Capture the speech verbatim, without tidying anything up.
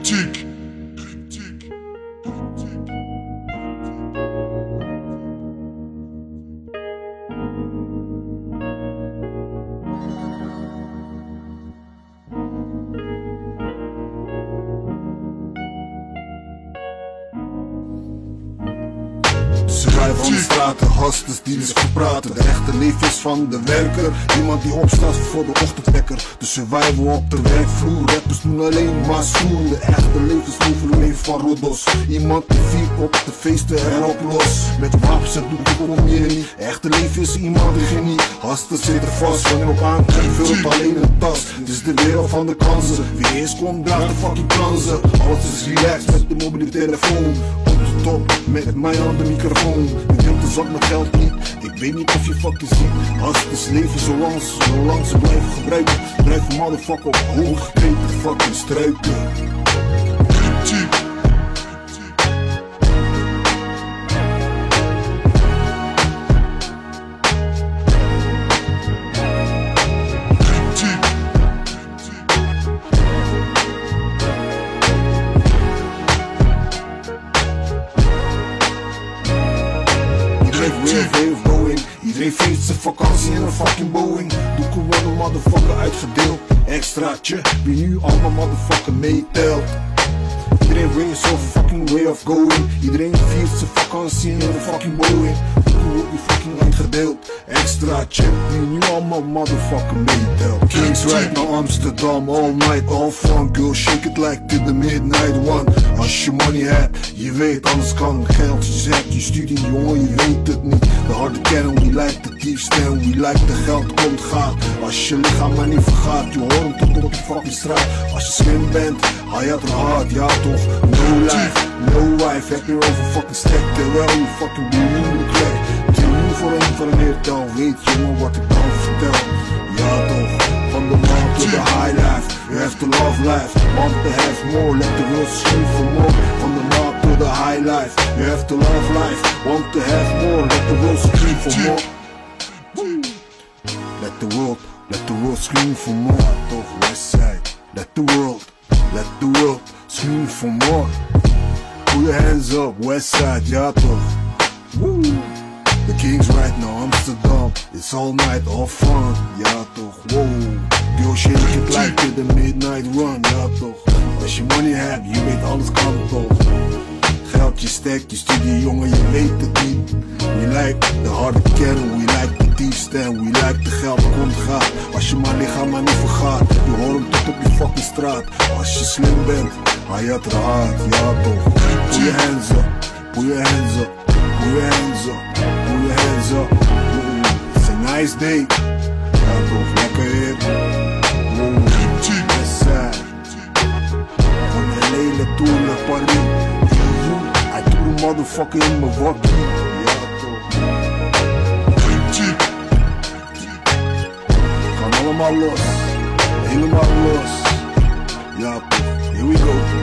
Kritiek. Ze rijden van de straten, hustlers die dus goed praten. De echte leven is van de werker, iemand die opstaat voor de ochtendwekker. De survival op de werkvloer, rappers doen alleen maar stoer. De echte levensmoeven leven van roddels. Iemand die viert op de feesten erop los. Met wapens en doeken kom je niet. Echte leven is iemand die geniet. Hustlers zitten vast, wanneer op aankomt vult alleen een tas. Het is de wereld van de kansen, wie eerst komt draagt de fucking kansen. Alles is relaxed met de mobiele telefoon. Top, met mijn hand de microfoon. Je deelt de zak met geld niet. Ik weet niet of je fucking ziet. Hustlers leven zolang, zolang ze blijven gebruiken. Blijven motherfucker op hoog gegrepen fucking struiken. Kritiek. Iedereen feest zijn vakantie in een fucking Boeing. Doeken worden motherfucker uitgedeeld. Extraatje, wie nu allemaal motherfucker meetelt. Iedereen weet zo'n fucking way of going. Iedereen viert zijn vakantie in een fucking Boeing. Doeken wordt die fucking uitgedeeld. Extraatje, wie nu allemaal motherfucker meetelt. Kings right naar Amsterdam, all night, all fun. Girl shake it like to the midnight one. Als je money hebt, je weet alles kan. Geld, je zegt, je studie jongen, je weet het niet. De harde kern, we like de diefstal, we like de geld komt gaat. Als je lichaam maar niet vergaat, je hoort hem tot op de fucking straat. Als je slim bent, hij had er hard, ja toch. No life, no wife, heb je over fucking stek. Terwijl je fucking miljoenen krijgt. Tien miljoen voor een van een eertel, weet je maar wat ik dan vertel. Ja toch, van de man to the high life. You have to love life, want to have more. Let the world scream for more. From the man to the high life. You have to love life, want to have more. Let the world scream for more. Let the world, let the world scream for more. Ja toch, Westside. Let the world, let the world scream for more. Put your hands up, Westside, ja toch. Woo. The Kings right now, Amsterdam. It's all night, all fun, ja toch. Wow. Girl shake it like to the midnight run, ja toch. Als je money hebt, je weet alles kan toch. Geld, je stek, je studie jongen, je weet het niet. We like de harde kern, we like de diefstal, we like de geld komt gaat. Als je maar lichaam maar niet vergaat, je hoort hem tot op je fucking straat. Als je slim bent, hij had er hard, ja toch. Put your hands up, put your hands up, put your hands up, put your hands up. It's a nice day, ja toch, lekker hip. Westside, van L A naartoe naar Paris. I do the motherfucker in mijn wakkie. Ja toch. Gaan allemaal los. Helemaal los. Ja toch. Here we go.